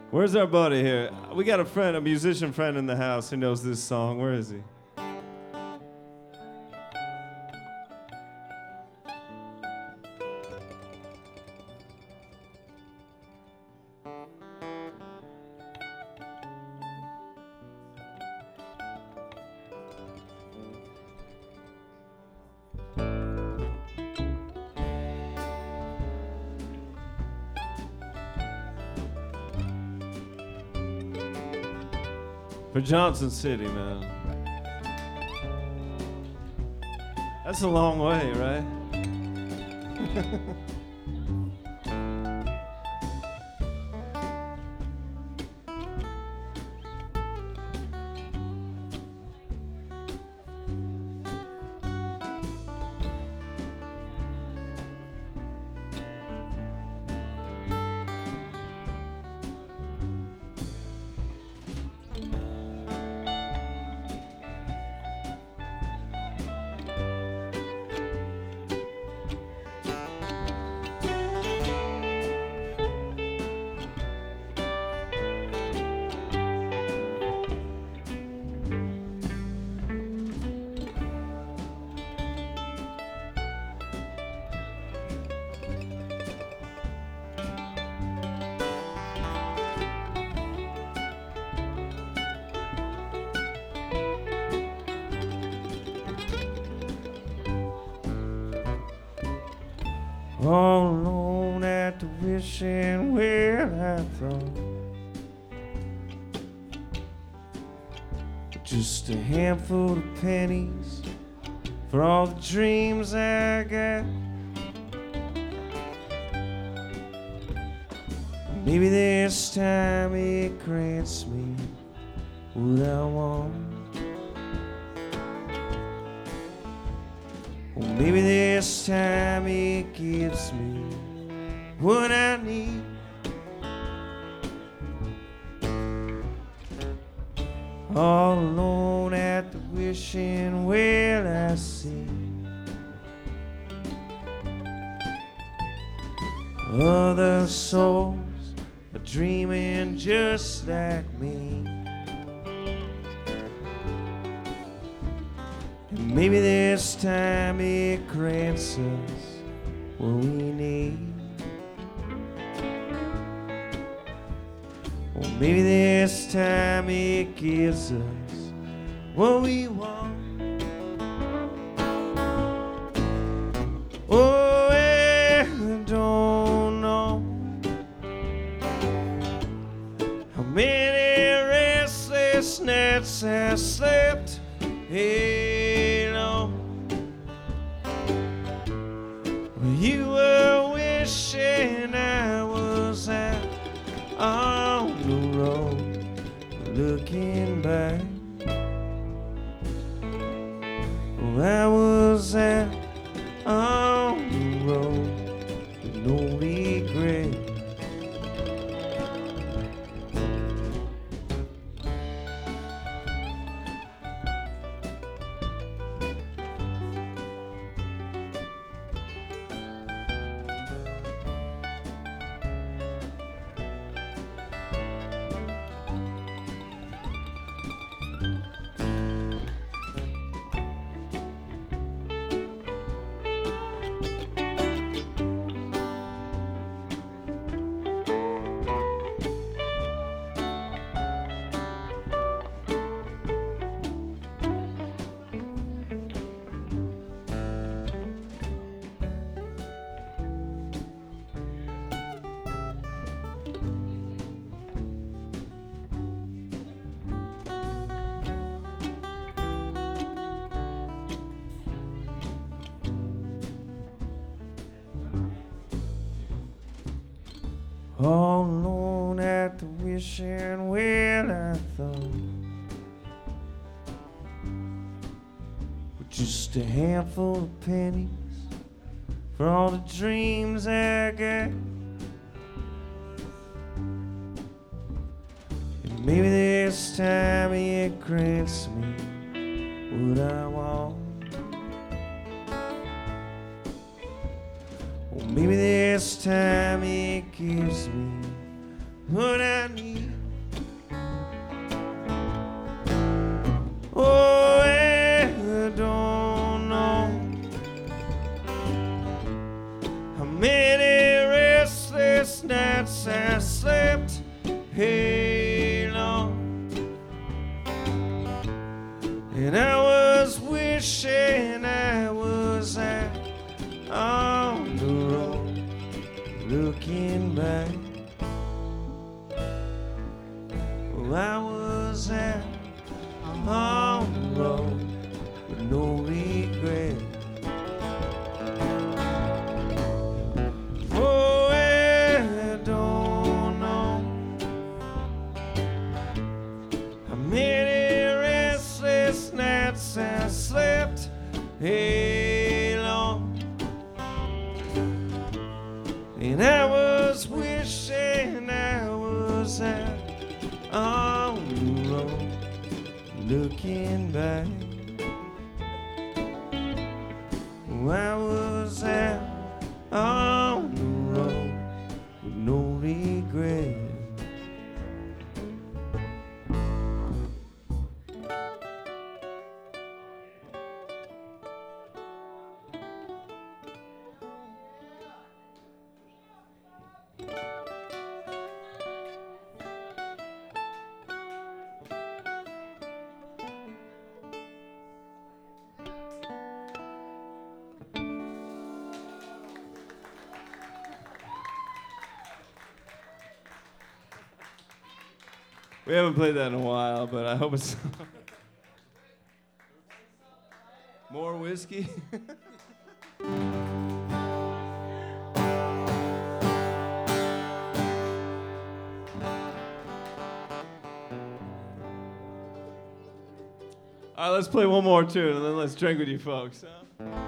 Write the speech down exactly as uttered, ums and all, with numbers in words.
Where's our buddy here? We got a friend, a musician friend in the house who knows this song. Where is he? For Johnson City, man. That's a long way, right? All alone at the wishing well, I thought just a handful of pennies for all the dreams I got. Maybe this time it grants me what I want. Or maybe this time it gives me what I need. All alone at the wishing well, I see other souls are dreaming just like me. Maybe this time it grants us what we need. Or maybe this time it gives us what we want. Oh, I don't know how many restless nights I slept. Hey, you were wishing I was out on the road, looking back. Oh, I was out on the road with no regret. All alone at the wishing well, I thought with just a handful of pennies for all the dreams I got. And maybe this time it grants me what I want. Or maybe this time it gives me what I need. Oh, I don't know how many restless nights I slept hey long, and I was wishing I was out on the road looking back. Oh, I was out on the road with no regret. Oh, I don't know how many restless nights I slept hey long, and I was wishing I was out on the road looking back. Oh, I was out on the road with no regret. We haven't played that in a while, but I hope it's more whiskey. All right, let's play one more tune, and then let's drink with you folks. Huh?